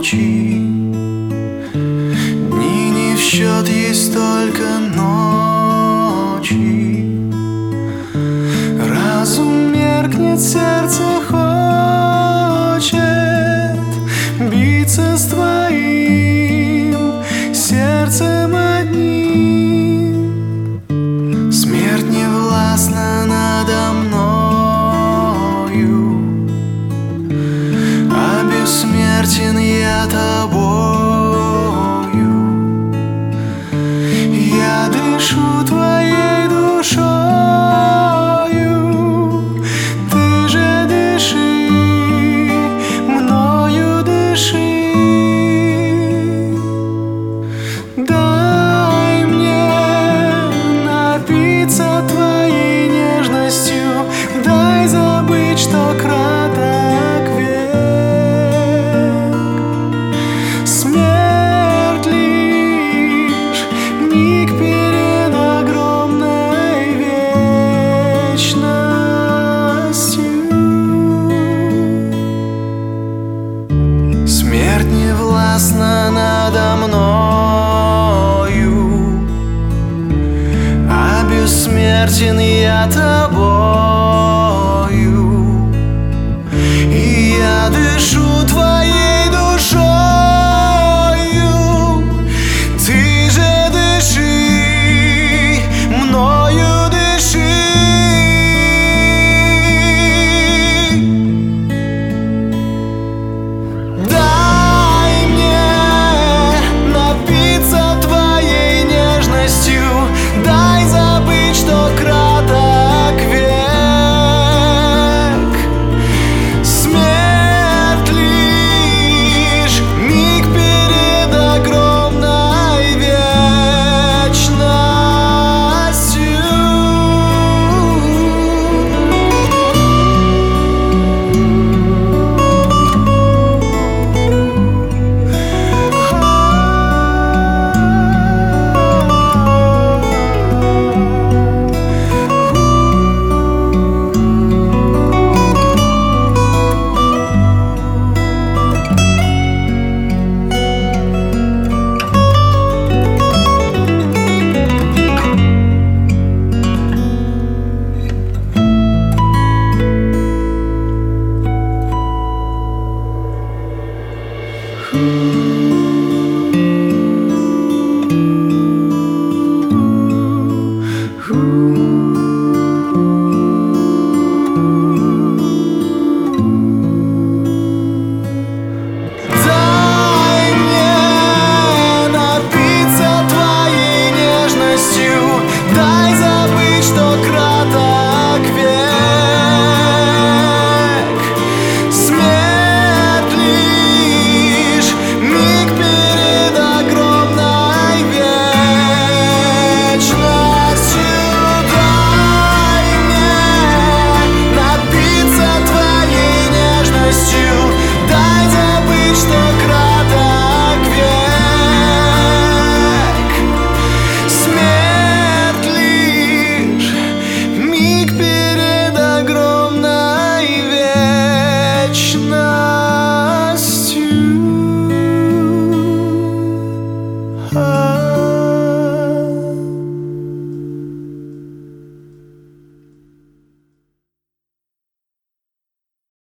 ночи. Дни не в счет, есть только ночи. Разум меркнет, сердце хочет биться с твоим сердцем одним. Смерть не властна надо мною, а бессмертен я тобою. Я дышу твоей душою, ты же дыши, мною дыши. Дай мне напиться твоей нежностью, дай забыть, что краток век. Смерть лишь миг перед огромной вечностью. Смерть не властна надо мною, а бессмертен я тобою. И я дышу твоей душою, ты же дыши, мною дыши. Дай мне напиться твоей нежностью, дай забыть, что краток век. Смерть лишь миг перед огромной вечностью. Ooh.